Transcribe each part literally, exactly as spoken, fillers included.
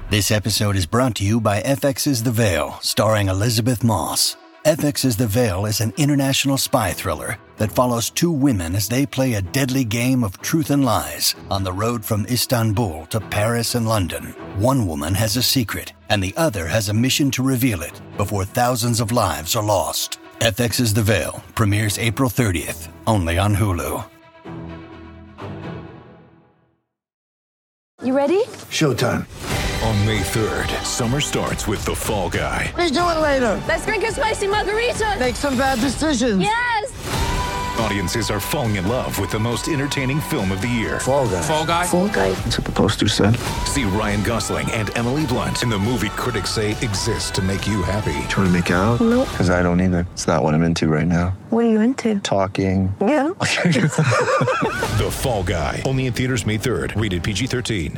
This episode is brought to you by F X's The Veil, starring Elizabeth Moss. F X's The Veil is an international spy thriller that follows two women as they play a deadly game of truth and lies on the road from Istanbul to Paris and London. One woman has a secret, and the other has a mission to reveal it before thousands of lives are lost. F X's The Veil premieres April thirtieth, only on Hulu. You ready? Showtime. On May third, summer starts with The Fall Guy. Let's do it later. Let's drink a spicy margarita. Make some bad decisions. Yes! Audiences are falling in love with the most entertaining film of the year. Fall Guy. Fall Guy? Fall Guy. That's what the poster said. See Ryan Gosling and Emily Blunt in the movie critics say exists to make you happy. Trying to make it out? Nope. Because I don't either. It's not what I'm into right now. What are you into? Talking. Yeah. The Fall Guy. Only in theaters May third. Rated P G thirteen.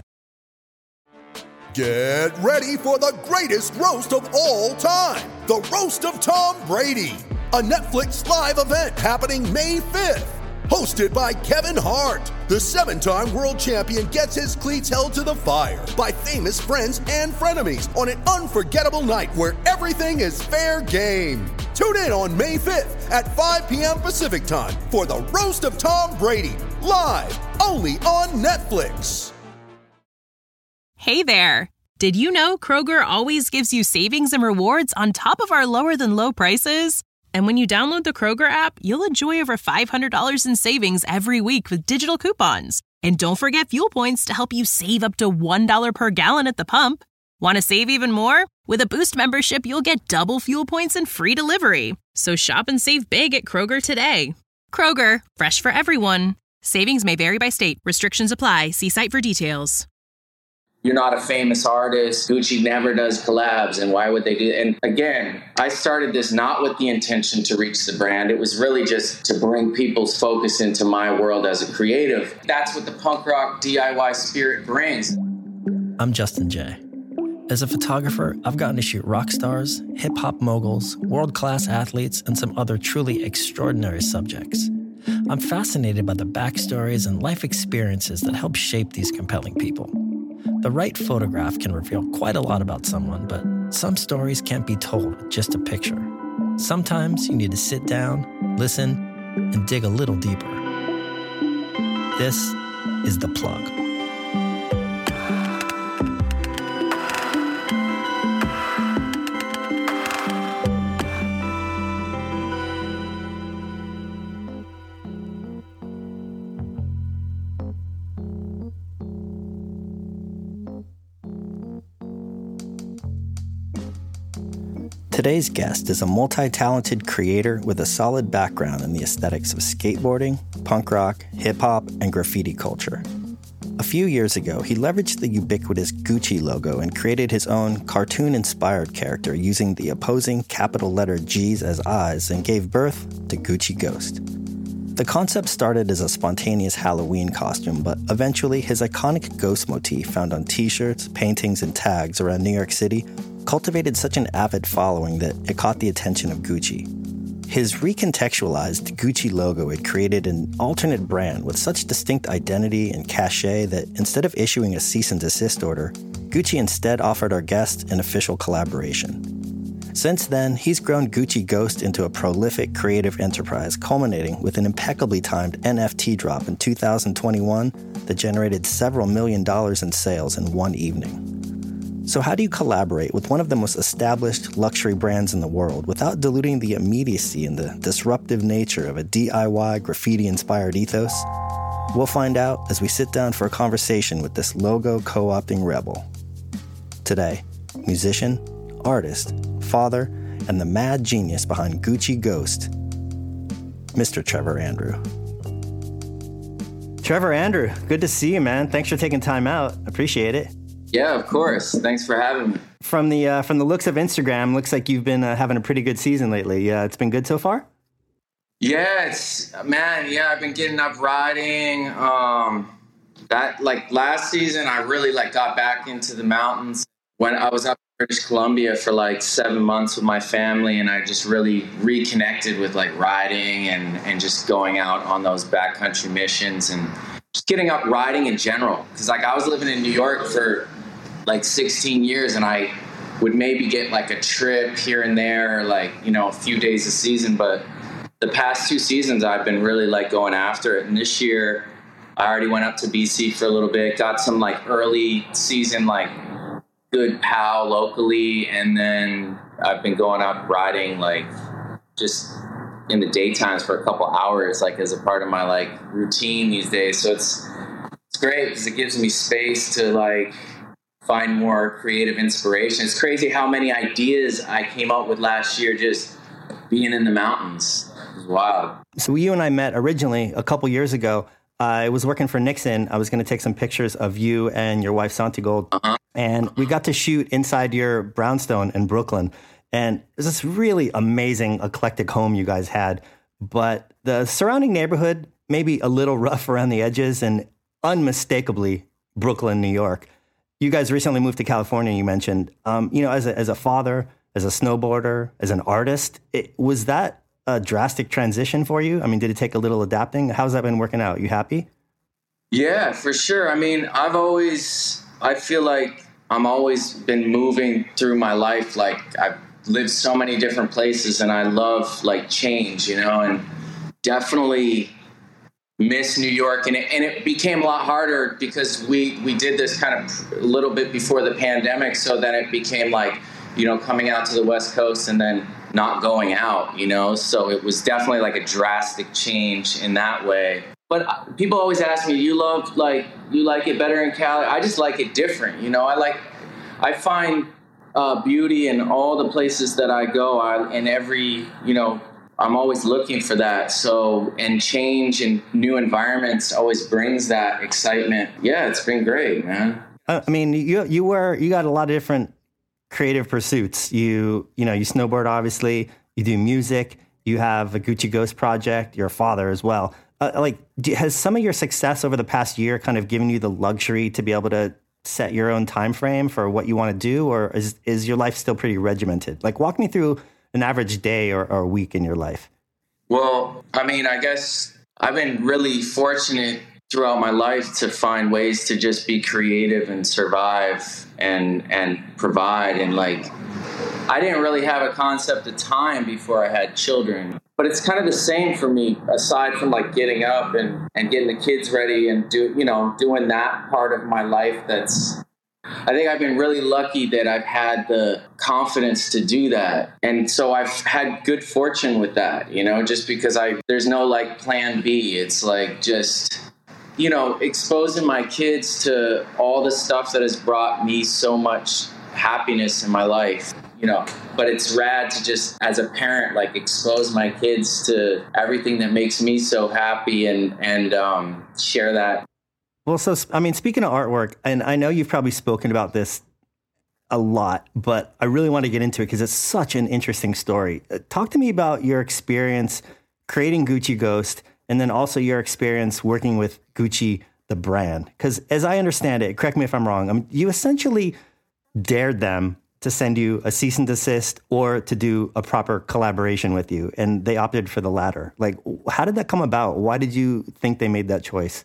Get ready for the greatest roast of all time. The Roast of Tom Brady. A Netflix live event happening May fifth. Hosted by Kevin Hart. The seven-time world champion gets his cleats held to the fire by famous friends and frenemies on an unforgettable night where everything is fair game. Tune in on May fifth at five p.m. Pacific time for the Roast of Tom Brady. Live only on Netflix. Hey there! Did you know Kroger always gives you savings and rewards on top of our lower-than-low prices? And when you download the Kroger app, you'll enjoy over five hundred dollars in savings every week with digital coupons. And don't forget fuel points to help you save up to one dollar per gallon at the pump. Want to save even more? With a Boost membership, you'll get double fuel points and free delivery. So shop and save big at Kroger today. Kroger, fresh for everyone. Savings may vary by state. Restrictions apply. See site for details. You're not a famous artist. Gucci never does collabs, and why would they do? And again, I started this not with the intention to reach the brand. It was really just to bring people's focus into my world as a creative. That's what the punk rock D I Y spirit brings. I'm Justin Jay. As a photographer, I've gotten to shoot rock stars, hip-hop moguls, world-class athletes, and some other truly extraordinary subjects. I'm fascinated by the backstories and life experiences that help shape these compelling people. The right photograph can reveal quite a lot about someone, but some stories can't be told with just a picture. Sometimes you need to sit down, listen, and dig a little deeper. This is The Plug. Today's guest is a multi-talented creator with a solid background in the aesthetics of skateboarding, punk rock, hip-hop, and graffiti culture. A few years ago, he leveraged the ubiquitous Gucci logo and created his own cartoon-inspired character using the opposing capital letter G's as eyes and gave birth to Gucci Ghost. The concept started as a spontaneous Halloween costume, but eventually his iconic ghost motif found on t-shirts, paintings, and tags around New York City cultivated such an avid following that it caught the attention of Gucci. His recontextualized Gucci logo had created an alternate brand with such distinct identity and cachet that instead of issuing a cease and desist order, Gucci instead offered our guest an official collaboration. Since then, he's grown Gucci Ghost into a prolific creative enterprise, culminating with an impeccably timed N F T drop in two thousand twenty-one that generated several million dollars in sales in one evening. So how do you collaborate with one of the most established luxury brands in the world without diluting the immediacy and the disruptive nature of a D I Y graffiti-inspired ethos? We'll find out as we sit down for a conversation with this logo co-opting rebel. Today, musician, artist, father, and the mad genius behind Gucci Ghost, Mister Trevor Andrew. Trevor Andrew, good to see you, man. Thanks for taking time out. Appreciate it. Yeah, of course. Thanks for having me. From the uh, from the looks of Instagram, looks like you've been uh, having a pretty good season lately. Uh, it's been good so far? Yeah, it's, man, yeah, I've been getting up riding. Um, that, like, last season, I really, like, got back into the mountains when I was up in British Columbia for, like, seven months with my family, and I just really reconnected with, like, riding and, and just going out on those backcountry missions and just getting up riding in general. Because, like, I was living in New York for like sixteen years, and I would maybe get like a trip here and there, like, you know, a few days a season. But the past two seasons I've been really like going after it. And this year I already went up to B C for a little bit, got some like early season, like good P O W locally. And then I've been going up riding like just in the daytimes for a couple hours, like as a part of my like routine these days. So it's, it's great because it gives me space to like find more creative inspiration. It's crazy how many ideas I came up with last year just being in the mountains. It was wild. So you and I met originally a couple years ago. I was working for Nixon. I was going to take some pictures of you and your wife, Santigold. Uh-huh. And we got to shoot inside your brownstone in Brooklyn. And it was this really amazing, eclectic home you guys had. But the surrounding neighborhood, maybe a little rough around the edges, and unmistakably Brooklyn, New York. You guys recently moved to California, you mentioned. Um, you know, as a, as a father, as a snowboarder, as an artist, it, was that a drastic transition for you? I mean, did it take a little adapting? How's that been working out? You happy? Yeah, for sure. I mean, I've always, I feel like I'm always been moving through my life. Like I've lived so many different places and I love like change, you know, and definitely miss New York. And it, and it became a lot harder because we, we did this kind of a little bit before the pandemic. So then it became like, you know, coming out to the West Coast and then not going out, you know, so it was definitely like a drastic change in that way. But people always ask me, you love, like, you like it better in Cali? I just like it different, you know. I like, I find uh, beauty in all the places that I go. I, in every, you know, I'm always looking for that. So, and change and new environments always brings that excitement. Yeah, it's been great, man. I mean, you you were you got a lot of different creative pursuits. You you know, you snowboard, obviously. You do music. You have a Gucci Ghost project. You're a father as well. Uh, like, do, has some of your success over the past year kind of given you the luxury to be able to set your own time frame for what you want to do, or is is your life still pretty regimented? Like, walk me through an average day or, or week in your life. Well, I mean, I guess I've been really fortunate throughout my life to find ways to just be creative and survive and and provide. And like, I didn't really have a concept of time before I had children. But it's kind of the same for me, aside from like getting up and, and getting the kids ready and do, you know, doing that part of my life. That's, I think I've been really lucky that I've had the confidence to do that. And so I've had good fortune with that, you know, just because I, there's no like plan B. It's like just, you know, exposing my kids to all the stuff that has brought me so much happiness in my life. You know, but it's rad to just, as a parent, like expose my kids to everything that makes me so happy and, and um, share that. Well, so, I mean, speaking of artwork, and I know you've probably spoken about this a lot, but I really want to get into it because it's such an interesting story. Talk to me about your experience creating Gucci Ghost and then also your experience working with Gucci, the brand. Because as I understand it, correct me if I'm wrong, I mean, you essentially dared them to send you a cease and desist or to do a proper collaboration with you. And they opted for the latter. Like, how did that come about? Why did you think they made that choice?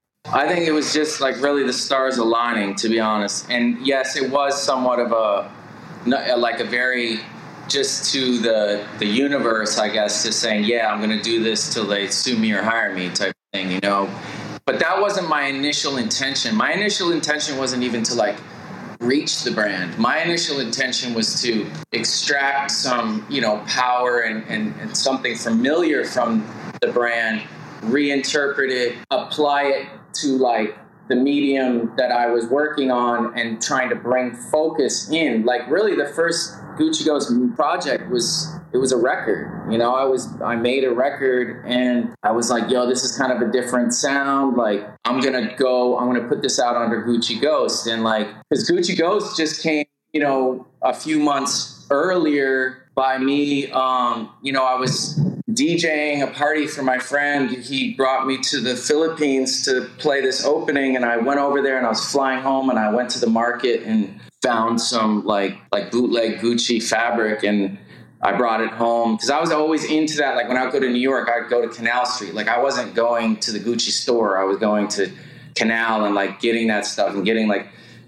I think it was just like really the stars aligning, to be honest. And yes, it was somewhat of a, like a very, just to the, the universe, I guess, just saying, yeah, I'm going to do this till they sue me or hire me type of thing, you know? But that wasn't my initial intention. My initial intention wasn't even to like, reach the brand. My initial intention was to extract some, you know, power and, and, and something familiar from the brand, reinterpret it, apply it to like the medium that I was working on and trying to bring focus in. Like really the first Gucci Ghost project was, it was a record. You know, I was, I made a record and I was like, yo, this is kind of a different sound. Like, I'm going to go, I'm going to put this out under Gucci Ghost. And like, because Gucci Ghost just came, you know, a few months earlier by me. Um, you know, I was DJing a party for my friend. He brought me to the Philippines to play this opening. And I went over there and I was flying home and I went to the market and found some like, like bootleg Gucci fabric. And I brought it home because I was always into that. Like when I would go to New York, I'd go to Canal Street. Like I wasn't going to the Gucci store. I was going to Canal and like getting that stuff and getting like,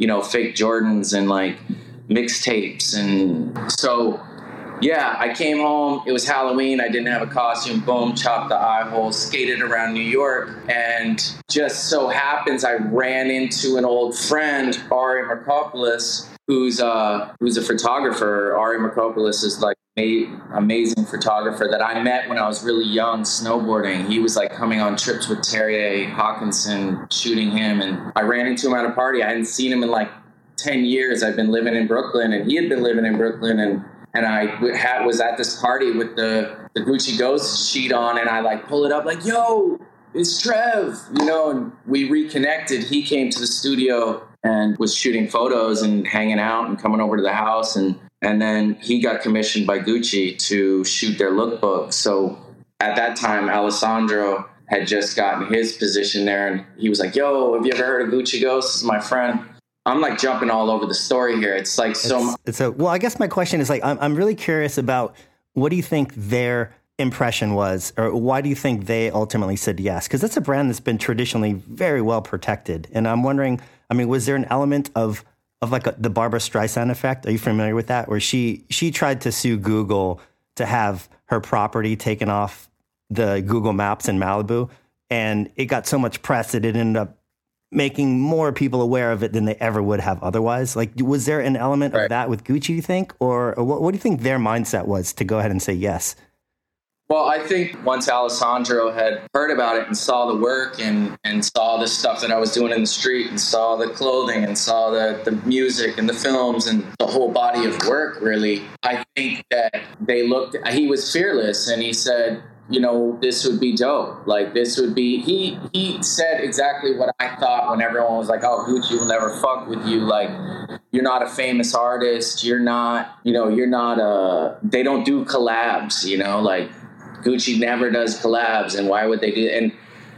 you know, fake Jordans and like mixtapes. And so, yeah, I came home. It was Halloween. I didn't have a costume. Boom, chopped the eye hole, skated around New York. And just so happens I ran into an old friend, Ari Markopoulos, who's uh who's a photographer. Ari Markopoulos is like an amazing photographer that I met when I was really young snowboarding. He was like coming on trips with Terje Hawkinson, shooting him. And I ran into him at a party. I hadn't seen him in like ten years. I've been living in Brooklyn and he had been living in Brooklyn. And And I had, was at this party with the, the Gucci Ghost sheet on, and I like pull it up like, yo, it's Trev, you know, and we reconnected. He came to the studio and was shooting photos and hanging out and coming over to the house. And, and then he got commissioned by Gucci to shoot their lookbook. So at that time, Alessandro had just gotten his position there, and he was like, yo, have you ever heard of Gucci Ghost? This is my friend. I'm like jumping all over the story here. It's like so. It's, it's a, well, I guess my question is like, I'm, I'm really curious about what do you think their impression was, or why do you think they ultimately said yes? Because that's a brand that's been traditionally very well protected. And I'm wondering, I mean, was there an element of, of like a, the Barbara Streisand effect? Are you familiar with that? Where she, she tried to sue Google to have her property taken off the Google Maps in Malibu. And it got so much press that it ended up making more people aware of it than they ever would have otherwise. Like, was there an element right. of that with Gucci, you think? Or, or what, what do you think their mindset was to go ahead and say yes? Well, I think once Alessandro had heard about it and saw the work and, and saw the stuff that I was doing in the street and saw the clothing and saw the, the music and the films and the whole body of work, really, I think that they looked, he was fearless and he said, you know, this would be dope. Like, this would be, he he said exactly what I thought when everyone was like, oh, Gucci will never fuck with you. Like, you're not a famous artist. You're not, you know, you're not a, they don't do collabs, you know, like Gucci never does collabs. And why would they do? And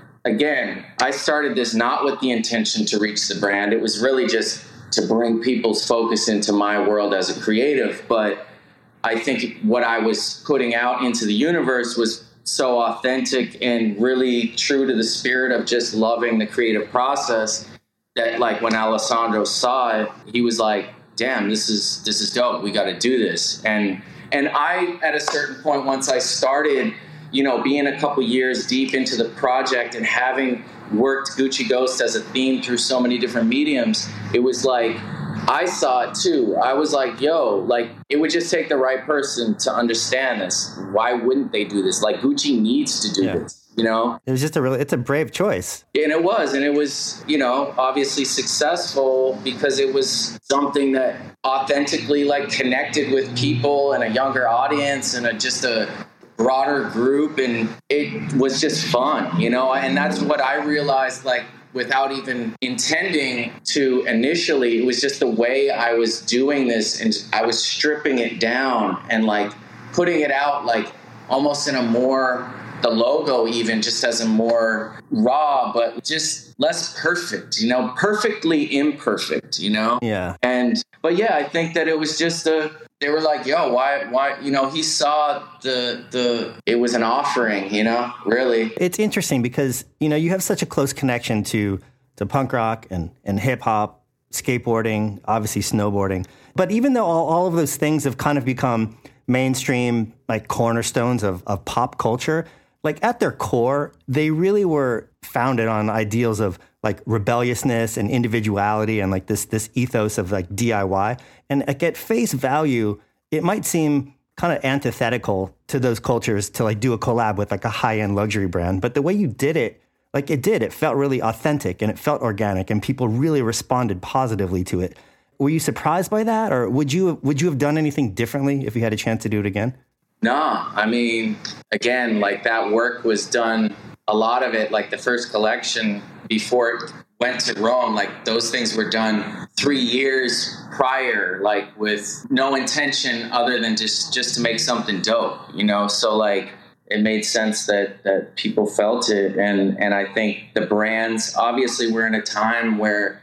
again, I started this not with the intention to reach the brand. It was really just to bring people's focus into my world as a creative. But I think what I was putting out into the universe was so authentic and really true to the spirit of just loving the creative process that, like, when Alessandro saw it, he was like, damn, this is, this is dope. We got to do this. And, and I, at a certain point, once I started, you know, being a couple years deep into the project and having worked Gucci Ghost as a theme through so many different mediums, it was like, I saw it too. I was like, yo, like, it would just take the right person to understand this. Why wouldn't they do this? Like, Gucci needs to do yeah. this, you know? It was just a really, it's a brave choice. And it was, and it was, you know, obviously successful because it was something that authentically, like, connected with people and a younger audience and a, just a broader group. And it was just fun, you know? And that's what I realized, like, without even intending to initially, it was just the way I was doing this, and I was stripping it down and like putting it out like almost in a more, the logo even just as a more raw, but just less perfect, you know, perfectly imperfect, you know? Yeah. And, but yeah, I think that it was just a, they were like, yo, why, why, you know, he saw the, the, it was an offering, you know, really. It's interesting because, you know, you have such a close connection to, to punk rock and, and hip hop, skateboarding, obviously snowboarding. But even though all, all of those things have kind of become mainstream, like cornerstones of, of pop culture, like at their core, they really were founded on ideals of like rebelliousness and individuality and like this this ethos of like D I Y. And like at face value, it might seem kind of antithetical to those cultures to like do a collab with like a high-end luxury brand. But the way you did it, like it did, it felt really authentic and it felt organic and people really responded positively to it. Were you surprised by that? Or would you would you have done anything differently if you had a chance to do it again? No, I mean, again, like that work was done, a lot of it, like the first collection before it went to Rome, like those things were done three years prior, like with no intention other than just, just to make something dope, you know? So like it made sense that, that people felt it. And, and I think the brands, obviously we're in a time where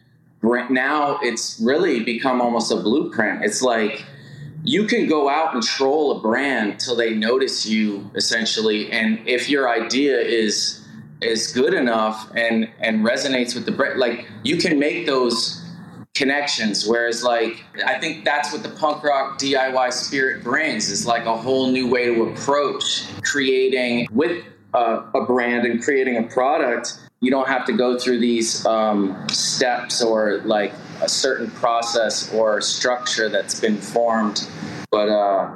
now it's really become almost a blueprint. It's like, you can go out and troll a brand till they notice you, essentially. And if your idea is is good enough and, and resonates with the brand, like you can make those connections. Whereas like, I think that's what the punk rock D I Y spirit brings, is like a whole new way to approach creating with a, a brand and creating a product. You don't have to go through these um, steps or like a certain process or structure that's been formed. But, uh,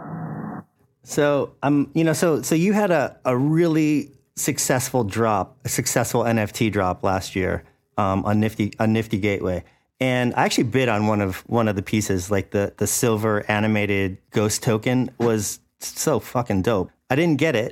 so um, you know, so, so you had a, a really successful drop, a successful N F T drop last year, um, on Nifty, on Nifty Gateway. And I actually bid on one of one of the pieces, like the the silver animated ghost token was so fucking dope. I didn't get it,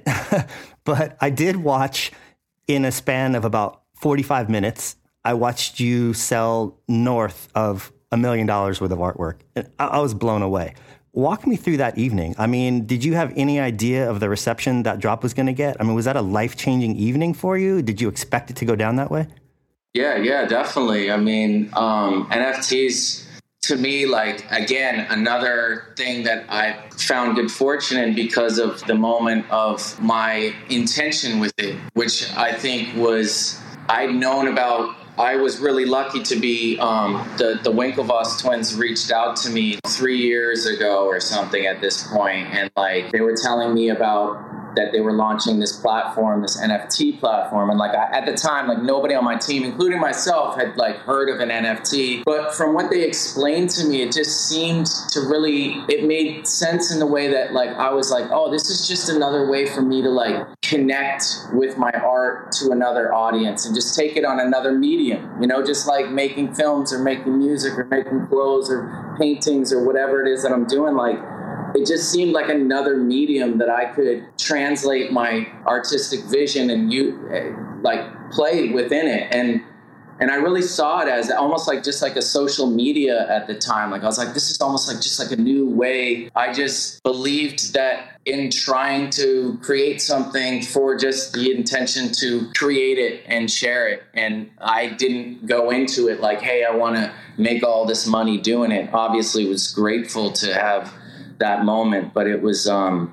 but I did watch in a span of about forty-five minutes. I watched you sell north of a million dollars worth of artwork. I, I was blown away. Walk me through that evening. I mean, did you have any idea of the reception that drop was going to get? I mean, was that a life-changing evening for you? Did you expect it to go down that way? Yeah, yeah, definitely. I mean, um, N F Ts, to me, like, again, another thing that I found good fortune in because of the moment of my intention with it, which I think was, I'd known about. I was really lucky to be, um, the, the Winklevoss twins reached out to me three years ago or something at this point, and like they were telling me about that they were launching this platform, this N F T platform. And like I, at the time, like nobody on my team, including myself, had like heard of an N F T. But from what they explained to me, it just seemed to really, it made sense in the way that like I was like, oh, this is just another way for me to like connect with my art to another audience and just take it on another medium, you know, just like making films or making music or making clothes or paintings or whatever it is that I'm doing. Like, it just seemed like another medium that I could translate my artistic vision and you like play within it. And, and I really saw it as almost like just like a social media at the time. Like I was like, this is almost like just like a new way. I just believed that in trying to create something for just the intention to create it and share it. And I didn't go into it like, hey, I want to make all this money doing it. Obviously was grateful to have that moment, but it was um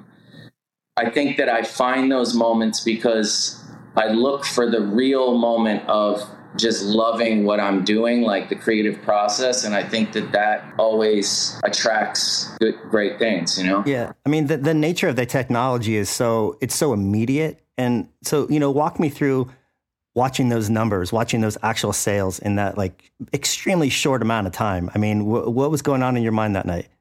I think that I find those moments because I look for the real moment of just loving what I'm doing, like the creative process, and I think that that always attracts good great things, you know. Yeah, I mean the the nature of the technology is so it's so immediate, and so you know walk me through watching those numbers, watching those actual sales in that like extremely short amount of time. I mean, wh- what was going on in your mind that night?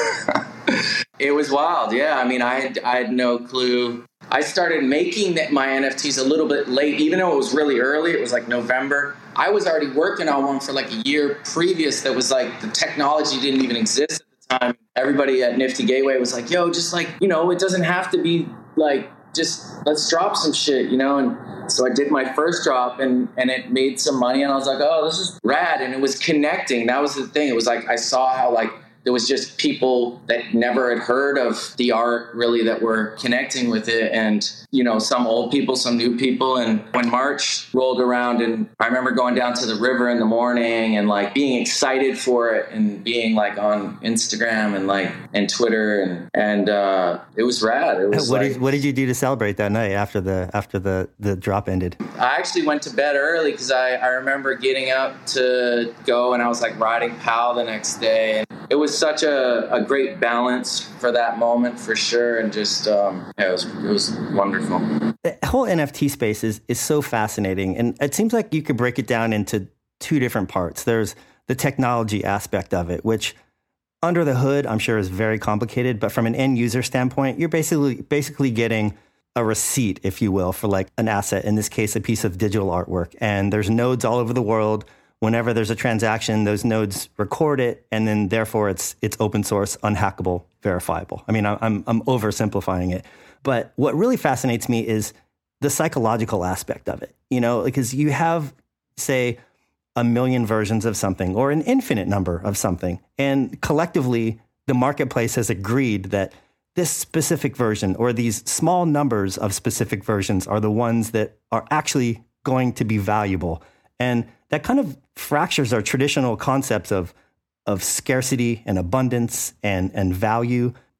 It was wild. Yeah. I mean, I had, I had no clue. I started making that my N F Ts a little bit late, even though it was really early. It was like November. I was already working on one for like a year previous that was like the technology didn't even exist at the time. Everybody at Nifty Gateway was like, yo, just like, you know, it doesn't have to be like, just let's drop some shit, you know? And so I did my first drop and, and it made some money and I was like, oh, this is rad. And it was connecting. That was the thing. It was like, I saw how like, there was just people that never had heard of the art really that were connecting with it. And, you know, some old people, some new people. And when March rolled around and I remember going down to the river in the morning and like being excited for it and being like on Instagram and like and Twitter and, and uh, it was rad. It was what, like, did, what did you do to celebrate that night after the after the, the drop ended? I actually went to bed early because I, I remember getting up to go and I was like riding P A L the next day. And it was such a, a great balance for that moment for sure. And just, um, yeah, it was, it was wonderful. The whole N F T space is, is so fascinating. And it seems like you could break it down into two different parts. There's the technology aspect of it, which under the hood, I'm sure is very complicated. But from an end user standpoint, you're basically basically getting a receipt, if you will, for like an asset, in this case, a piece of digital artwork. And there's nodes all over the world. Whenever there's a transaction, those nodes record it, and then therefore it's it's open source, unhackable, verifiable. I mean, I'm I'm oversimplifying it, but what really fascinates me is the psychological aspect of it. You know, because you have, say, a million versions of something or an infinite number of something, and collectively the marketplace has agreed that this specific version or these small numbers of specific versions are the ones that are actually going to be valuable. And that kind of fractures our traditional concepts of of scarcity and abundance and, and value.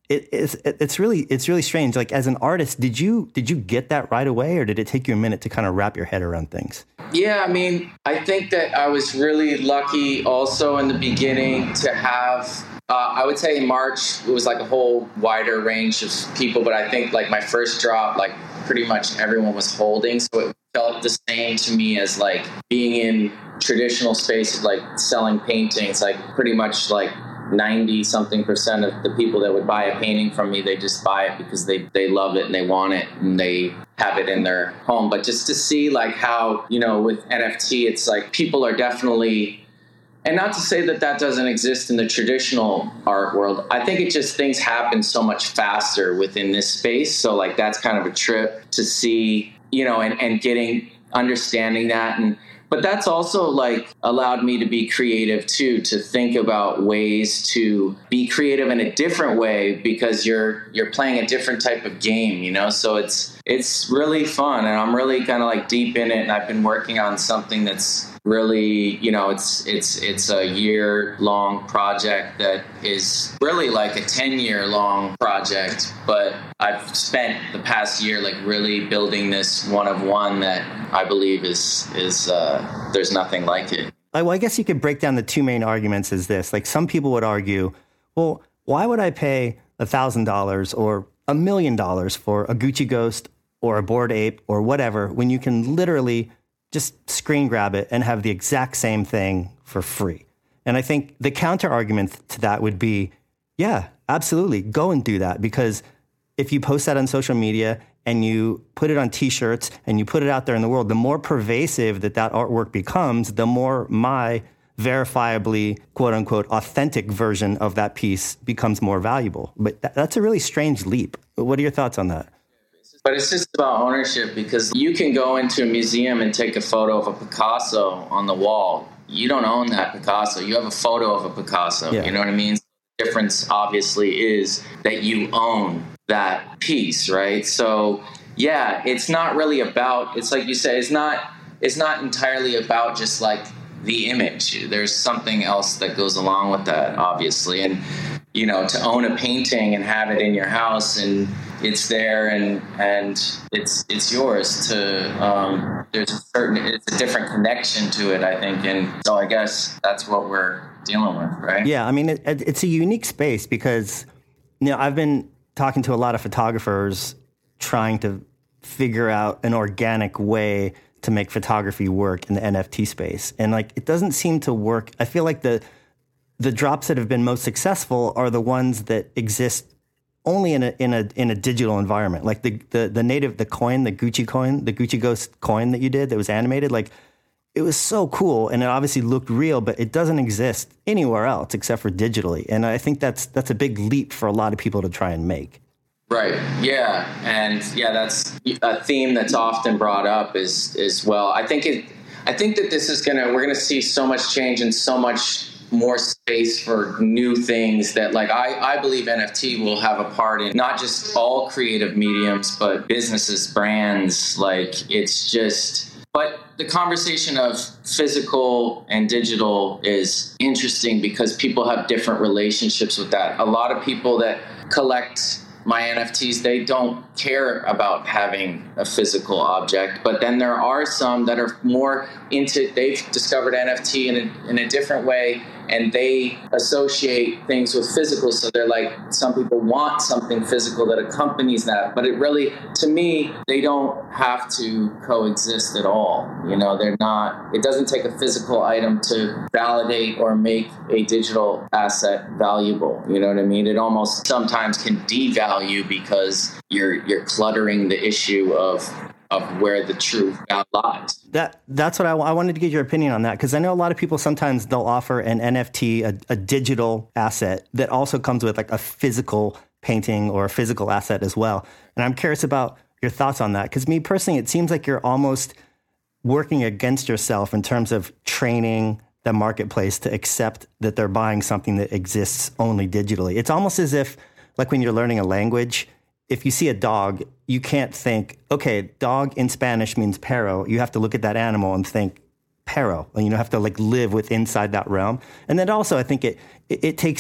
it, it's it's really it's really strange. Like as an artist, did you did you get that right away, or did it take you a minute to kind of wrap your head around things? Yeah, I mean, I think that I was really lucky also in the beginning to have, uh, I would say in March, it was like a whole wider range of people, but I think like my first drop, like pretty much everyone was holding. So it felt the same to me as like being in traditional spaces, like selling paintings, like pretty much like ninety something percent of the people that would buy a painting from me, they just buy it because they, they love it and they want it and they have it in their home. But just to see like how, you know, with N F T, it's like people are definitely, and not to say that that doesn't exist in the traditional art world. I think it just, things happen so much faster within this space. So like that's kind of a trip to see, you know, and, and getting, understanding that. And but that's also like allowed me to be creative too, to think about ways to be creative in a different way because you're you're playing a different type of game, you know? So it's it's really fun and I'm really kind of like deep in it, and I've been working on something that's really, you know, it's it's it's a year long project that is really like a ten year long project, but I've spent the past year like really building this one of one that I believe is is uh, there's nothing like it. Well, I guess you could break down the two main arguments as this. Like some people would argue, well, why would I pay a thousand dollars or a million dollars for a Gucci Ghost or a Bored Ape or whatever when you can literally just screen grab it and have the exact same thing for free? And I think the counter argument to that would be, yeah, absolutely, go and do that. Because if you post that on social media and you put it on t-shirts and you put it out there in the world, the more pervasive that that artwork becomes, the more my verifiably, quote unquote, authentic version of that piece becomes more valuable. But th- that's a really strange leap. What are your thoughts on that? But it's just about ownership, because you can go into a museum and take a photo of a Picasso on the wall. You don't own that Picasso. You have a photo of a Picasso. Yeah. You know what I mean? The difference obviously is that you own that piece, right? So yeah, it's not really about, it's like you said, it's not, it's not entirely about just like the image. There's something else that goes along with that, obviously. And, you know, to own a painting and have it in your house and it's there and and it's it's yours to um there's a certain it's a different connection to it, I think, and so I guess that's what we're dealing with, right? Yeah, I mean it, it's a unique space because, you know, I've been talking to a lot of photographers trying to figure out an organic way to make photography work in the N F T space, and like it doesn't seem to work. I feel like the the drops that have been most successful are the ones that exist only in a in a in a digital environment. Like the, the the native the coin, the Gucci coin, the Gucci Ghost coin that you did that was animated, like it was so cool and it obviously looked real, but it doesn't exist anywhere else except for digitally. And I think that's that's a big leap for a lot of people to try and make. Right. Yeah. And yeah, that's a theme that's often brought up is is well, I think it I think that this is gonna we're gonna see so much change and so much more space for new things that like I, I believe N F T will have a part in not just all creative mediums, but businesses, brands. Like it's just, but the conversation of physical and digital is interesting because people have different relationships with that. A lot of people that collect my N F Ts, they don't care about having a physical object. But then there are some that are more into, they've discovered N F T in a, in a different way, and they associate things with physical. So they're like, some people want something physical that accompanies that. But it really, to me, they don't have to coexist at all. You know, they're not, it doesn't take a physical item to validate or make a digital asset valuable. You know what I mean? It almost sometimes can devalue because you're you're cluttering the issue of of where the truth lies. That that's what I, I wanted to get your opinion on that, because I know a lot of people sometimes they'll offer an N F T, a, a digital asset that also comes with like a physical painting or a physical asset as well. And I'm curious about your thoughts on that, because me personally, it seems like you're almost working against yourself in terms of training the marketplace to accept that they're buying something that exists only digitally. It's almost as if, like when you're learning a language, if you see a dog, you can't think, okay, dog in Spanish means perro. You have to look at that animal and think perro, and you have to like live with inside that realm. And then also, I think it, it it takes this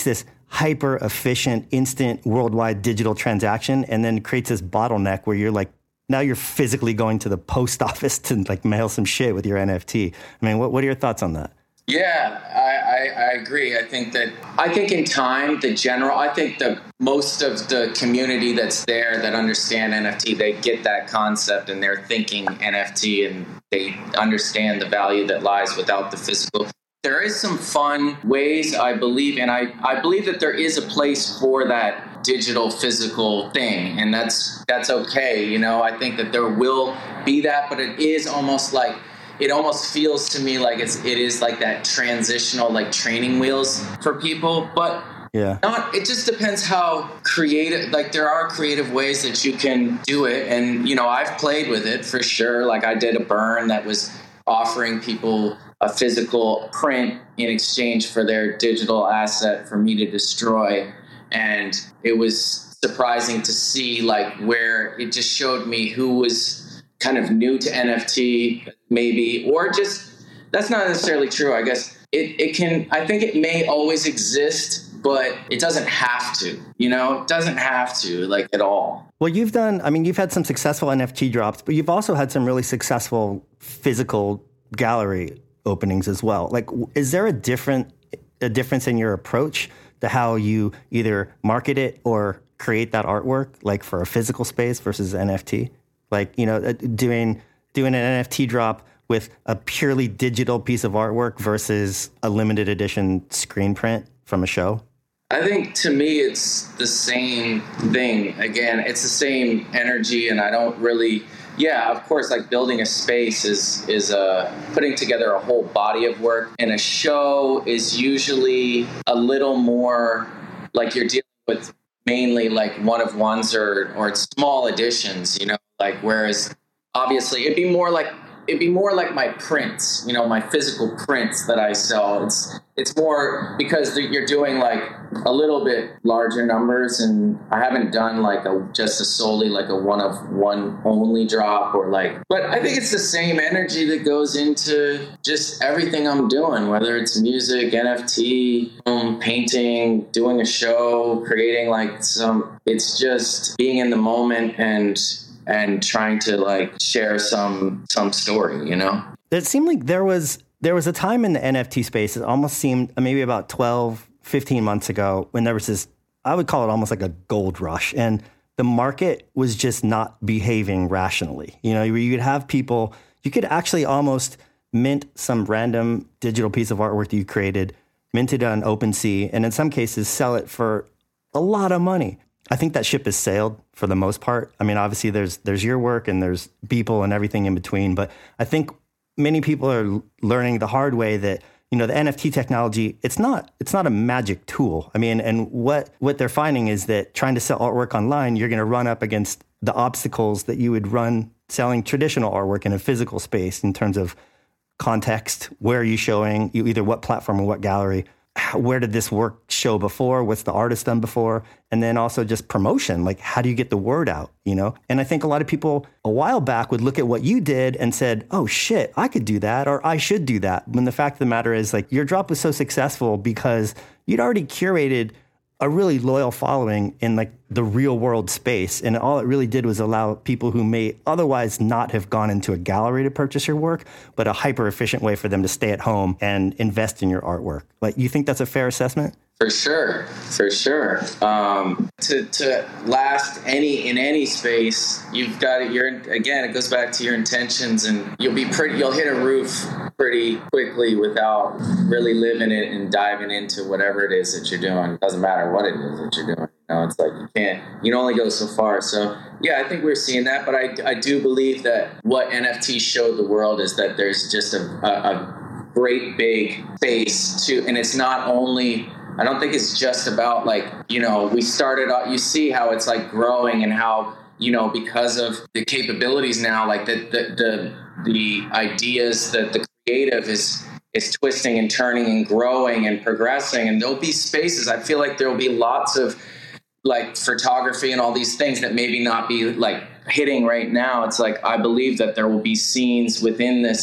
hyper efficient, instant, worldwide digital transaction, and then creates this bottleneck where you're like, now you're physically going to the post office to like mail some shit with your N F T. I mean, what, what are your thoughts on that? Yeah, I, I, I agree. I think that, I think in time, the general, I think the most of the community that's there that understand N F T, they get that concept and they're thinking N F T and they understand the value that lies without the physical. There is some fun ways, I believe, and I, I believe that there is a place for that digital physical thing, and that's that's okay. You know, I think that there will be that, but it is almost like, it almost feels to me like it's it is like that transitional like training wheels for people, but yeah, not, it just depends how creative, like there are creative ways that you can do it. And, you know, I've played with it for sure. Like I did a burn that was offering people a physical print in exchange for their digital asset for me to destroy. And it was surprising to see like where it just showed me who was kind of new to N F T maybe, or just, that's not necessarily true. I guess it, it can, I think it may always exist, but it doesn't have to, you know, it doesn't have to like at all. Well, you've done, I mean, you've had some successful N F T drops, but you've also had some really successful physical gallery openings as well. Like, is there a different, a difference in your approach to how you either market it or create that artwork, like for a physical space versus N F T? Like, you know, doing, doing an N F T drop with a purely digital piece of artwork versus a limited edition screen print from a show? I think to me, it's the same thing. Again, it's the same energy, and I don't really, yeah, of course, like building a space is, is uh, putting together a whole body of work, and a show is usually a little more like you're dealing with mainly like one of ones or, or small editions, you know, like, whereas obviously it'd be more like, it'd be more like my prints, you know, my physical prints that I sell. It's, it's more because you're doing like a little bit larger numbers, and I haven't done like a, just a solely like a one of one only drop or like, but I think it's the same energy that goes into just everything I'm doing, whether it's music, N F T, um, painting, doing a show, creating like some, it's just being in the moment and and trying to like share some some story, you know? It seemed like there was there was a time in the N F T space, it almost seemed maybe about twelve, fifteen months ago, when there was this, I would call it almost like a gold rush. And the market was just not behaving rationally. You know, you could have people, you could actually almost mint some random digital piece of artwork that you created, mint it on OpenSea, and in some cases sell it for a lot of money. I think that ship has sailed for the most part. I mean, obviously there's there's your work and there's people and everything in between, but I think many people are learning the hard way that, you know, the N F T technology, it's not it's not a magic tool. I mean, and what what they're finding is that trying to sell artwork online, you're going to run up against the obstacles that you would run selling traditional artwork in a physical space in terms of context. Where are you showing? You either what platform or what gallery? Where did this work show before? What's the artist done before? And then also just promotion, like how do you get the word out, you know? And I think a lot of people a while back would look at what you did and said, oh shit, I could do that, or I should do that. When the fact of the matter is, like, your drop was so successful because you'd already curated a really loyal following in like the real world space. And all it really did was allow people who may otherwise not have gone into a gallery to purchase your work, but a hyper efficient way for them to stay at home and invest in your artwork. Like, you think that's a fair assessment? For sure, for sure. Um, to to last any in any space, you've got it. You're again, it goes back to your intentions, and you'll be pretty. You'll hit a roof pretty quickly without really living it and diving into whatever it is that you're doing. It doesn't matter what it is that you're doing. You know, it's like you can't. You can only go so far. So yeah, I think we're seeing that. But I I do believe that what N F T showed the world is that there's just a a, a great big space to, and it's not only. I don't think it's just about like, you know, we started out, you see how it's like growing and how, you know, because of the capabilities now, like the, the, the, the ideas that the creative is, is twisting and turning and growing and progressing. And there'll be spaces. I feel like there'll be lots of like photography and all these things that maybe not be like hitting right now. It's like, I believe that there will be scenes within this,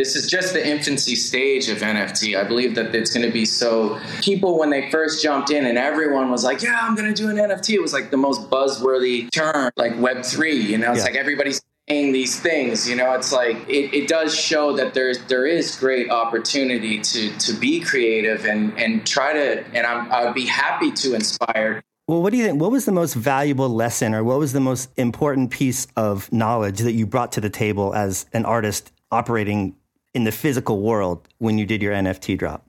this is just the infancy stage of N F T. I believe that it's going to be so, people when they first jumped in and everyone was like, yeah, I'm going to do an N F T. It was like the most buzzworthy term, like Web three, you know, it's yeah. like everybody's saying these things, you know, it's like, it, it does show that there's, there is great opportunity to, to be creative and, and try to, and I'm, I would be happy to inspire. Well, what do you think? What was the most valuable lesson or what was the most important piece of knowledge that you brought to the table as an artist operating in the physical world when you did your N F T drop?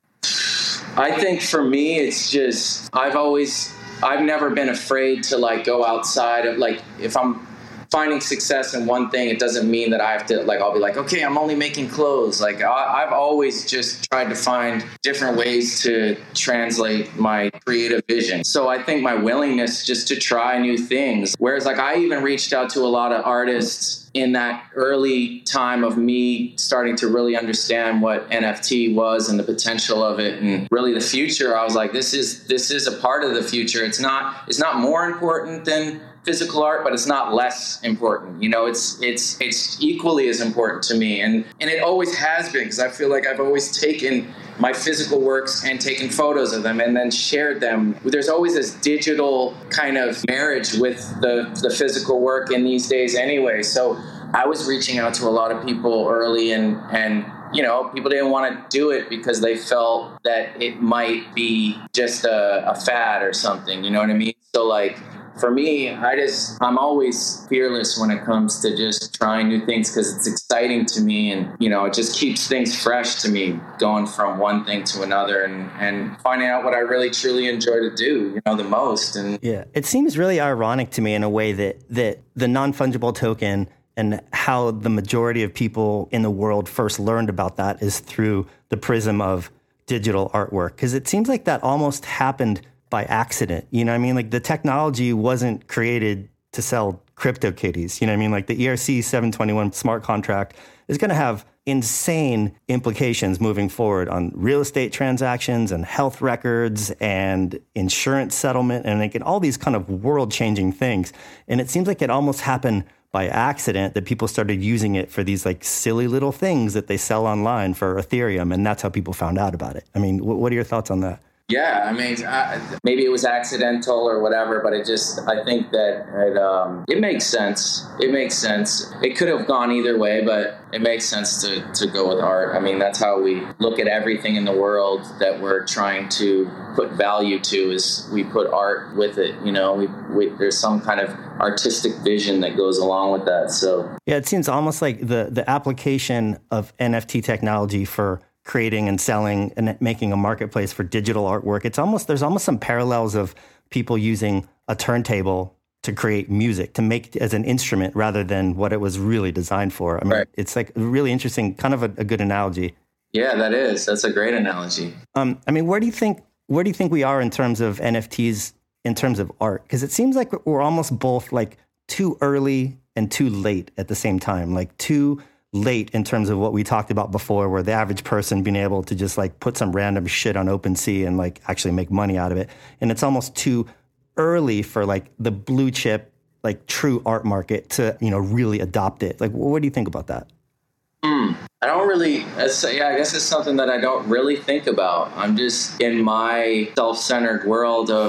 I think for me, it's just, I've always, I've never been afraid to like go outside of like, if I'm finding success in one thing, it doesn't mean that I have to like, I'll be like, okay, I'm only making clothes. Like I, I've always just tried to find different ways to translate my creative vision. So I think my willingness just to try new things, whereas like I even reached out to a lot of artists in that early time of me starting to really understand what N F T was and the potential of it and really the future. I was like, this is, this is a part of the future. It's not, it's not more important than physical art, but it's not less important. You know, it's it's it's equally as important to me, and and it always has been, because I feel like I've always taken my physical works and taken photos of them and then shared them. There's always this digital kind of marriage with the the physical work in these days anyway. So I was reaching out to a lot of people early, and and you know, people didn't want to do it because they felt that it might be just a, a fad or something. You know what I mean? So like, for me, I just, I'm always fearless when it comes to just trying new things because it's exciting to me, and, you know, it just keeps things fresh to me, going from one thing to another and, and finding out what I really truly enjoy to do, you know, the most. And yeah, it seems really ironic to me in a way that, that the non-fungible token and how the majority of people in the world first learned about that is through the prism of digital artwork. Because it seems like that almost happened by accident. You know what I mean? Like the technology wasn't created to sell CryptoKitties. You know what I mean? Like the E R C seven twenty-one smart contract is going to have insane implications moving forward on real estate transactions and health records and insurance settlement and like all these kind of world-changing things. And it seems like it almost happened by accident that people started using it for these like silly little things that they sell online for Ethereum. And that's how people found out about it. I mean, what are your thoughts on that? Yeah, I mean, I, maybe it was accidental or whatever, but it just, I think that it, um, it makes sense. It makes sense. It could have gone either way, but it makes sense to, to go with art. I mean, that's how we look at everything in the world that we're trying to put value to, is we put art with it. You know, we, we there's some kind of artistic vision that goes along with that. So yeah, it seems almost like the, the application of N F T technology for creating and selling and making a marketplace for digital artwork. It's almost, there's almost some parallels of people using a turntable to create music, to make as an instrument rather than what it was really designed for. I mean, right. It's like really interesting, kind of a, a good analogy. Yeah, that is. That's a great analogy. Um, I mean, where do you think, where do you think we are in terms of N F Ts, in terms of art? Because it seems like we're almost both like too early and too late at the same time, like too late in terms of what we talked about before, where the average person being able to just like put some random shit on OpenSea and like actually make money out of it. And it's almost too early for like the blue chip, like true art market to, you know, really adopt it. Like, what do you think about that? Mm, I don't really, yeah, I guess it's something that I don't really think about. I'm just in my self-centered world of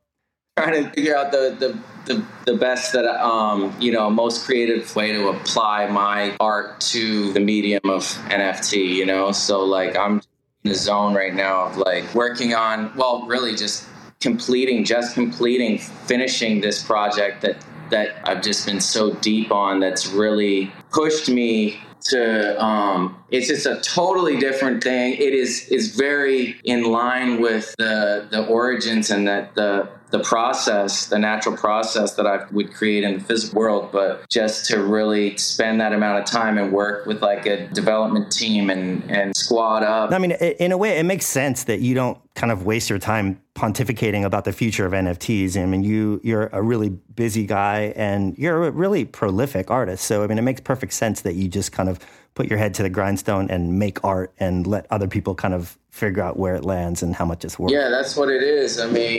trying to figure out the, the, the, the best that, um, you know, most creative way to apply my art to the medium of N F T, you know? So like I'm in the zone right now of like working on, well, really just completing, just completing, finishing this project that, that I've just been so deep on, that's really pushed me to, um, it's just a totally different thing. It is, is very in line with the, the origins and that the, the process, the natural process that I would create in the physical world, but just to really spend that amount of time and work with like a development team and, and squad up. I mean, in a way, it makes sense that you don't kind of waste your time pontificating about the future of N F Ts. I mean, you, you're a really busy guy and you're a really prolific artist. So, I mean, it makes perfect sense that you just kind of put your head to the grindstone and make art and let other people kind of figure out where it lands and how much it's worth. Yeah, that's what it is. I mean,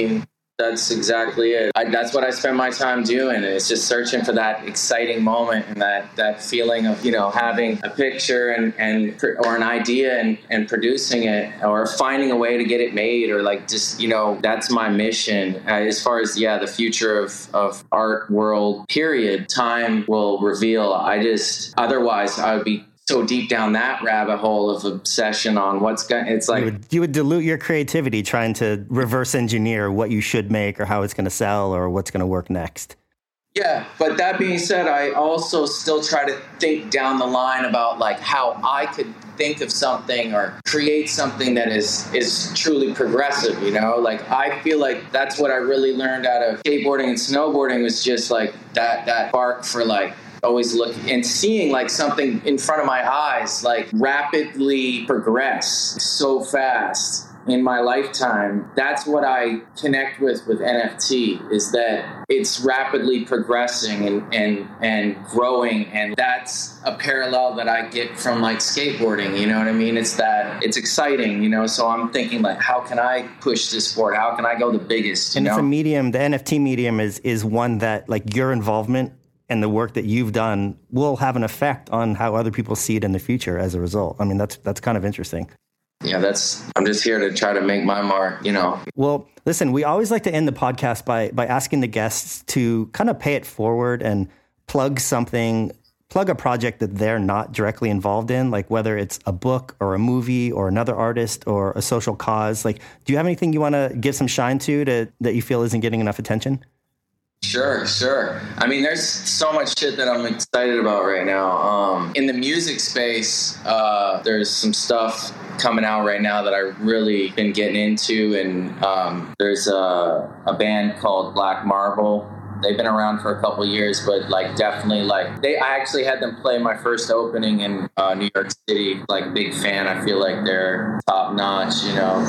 That's exactly it. I, that's what I spend my time doing. It's just searching for that exciting moment and that, that feeling of, you know, having a picture and, and or an idea and, and producing it or finding a way to get it made or like just, you know, that's my mission. Uh, as far as, yeah, the future of, of art world, period, time will reveal. I just, otherwise I would be so deep down that rabbit hole of obsession on what's going it's like you would, you would dilute your creativity trying to reverse engineer what you should make or how it's going to sell or what's going to work next. Yeah, but that being said, I also still try to think down the line about like how I could think of something or create something that is is truly progressive, you know? Like I feel like that's what I really learned out of skateboarding and snowboarding was just like that that spark for like always looking and seeing like something in front of my eyes, like rapidly progress so fast in my lifetime. That's what I connect with with N F T is that it's rapidly progressing and, and, and growing. And that's a parallel that I get from like skateboarding. You know what I mean? It's that it's exciting, you know? So I'm thinking like, how can I push this forward? How can I go the biggest? You and know? it's a medium, the N F T medium is, is one that like your involvement and the work that you've done will have an effect on how other people see it in the future as a result. I mean, that's that's kind of interesting. Yeah, that's, I'm just here to try to make my mark, you know. Well, listen, we always like to end the podcast by by asking the guests to kind of pay it forward and plug something, plug a project that they're not directly involved in, like whether it's a book or a movie or another artist or a social cause. Like, do you have anything you want to give some shine to, to that you feel isn't getting enough attention? Sure, sure. I mean, there's so much shit that I'm excited about right now. Um, in the music space, uh, there's some stuff coming out right now that I've really been getting into. And um, there's a, a band called Black Marble. They've been around for a couple of years, but like definitely like they, I actually had them play my first opening in uh, New York City. Like big fan. I feel like they're top notch, you know.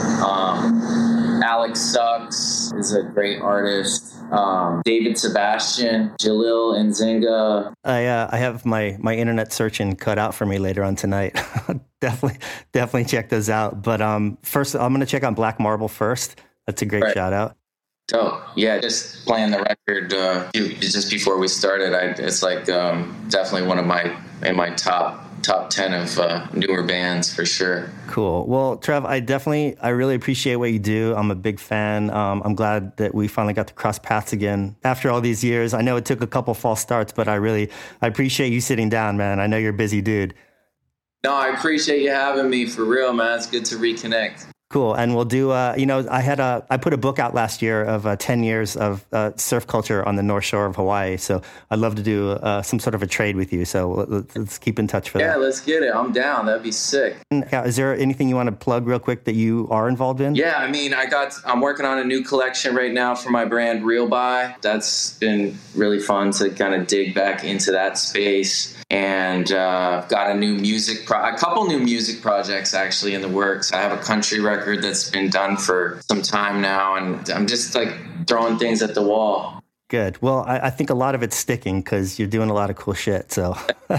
Um, Alex Sucks is a great artist. Um, David Sebastian, Jalil Nzinga. I uh, I have my my internet searching cut out for me later on tonight. definitely definitely check those out. But um, first I'm gonna check on Black Marble first. That's a great right. shout out. Oh yeah, just playing the record uh, just before we started. I, it's like um, definitely one of my in my top. top ten of uh, newer bands for sure. Cool. Well, Trev, I definitely, I really appreciate what you do. I'm a big fan. Um, I'm glad that we finally got to cross paths again after all these years. I know it took a couple false starts, but I really, I appreciate you sitting down, man. I know you're a busy dude. No, I appreciate you having me for real, man. It's good to reconnect. Cool. And we'll do, uh, you know, I had a, I put a book out last year of uh, ten years of uh, surf culture on the North Shore of Hawaii. So I'd love to do uh, some sort of a trade with you. So let's, let's keep in touch for yeah, that. Yeah, let's get it. I'm down. That'd be sick. Is there anything you want to plug real quick that you are involved in? Yeah, I mean, I got, I'm working on a new collection right now for my brand Real Buy. That's been really fun to kind of dig back into that space. And uh, I've got a new music, pro- a couple new music projects actually in the works. I have a country record that's been done for some time now, and I'm just like throwing things at the wall. Good. Well, I, I think a lot of it's sticking because you're doing a lot of cool shit. So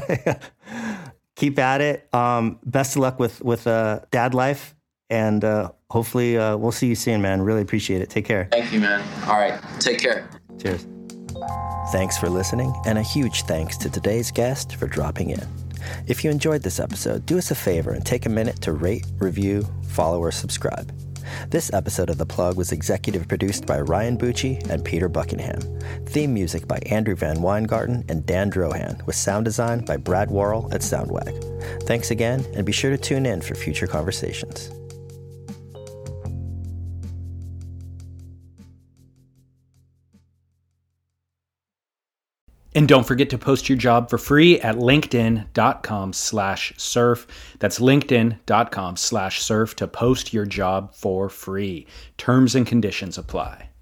keep at it. Um, best of luck with with uh, dad life, and uh, hopefully uh, we'll see you soon, man. Really appreciate it. Take care. Thank you, man. All right, take care. Cheers. Thanks for listening, and a huge thanks to today's guest for dropping in. If you enjoyed this episode, do us a favor and take a minute to rate, review, follow, or subscribe. This episode of The Plug was executive produced by Ryan Bucci and Peter Buckingham. Theme music by Andrew Van Weingarten and Dan Drohan, with sound design by Brad Worrell at Soundwag. Thanks again, and be sure to tune in for future conversations. And don't forget to post your job for free at linkedin.com slash surf. That's linkedin.com slash surf to post your job for free. Terms and conditions apply.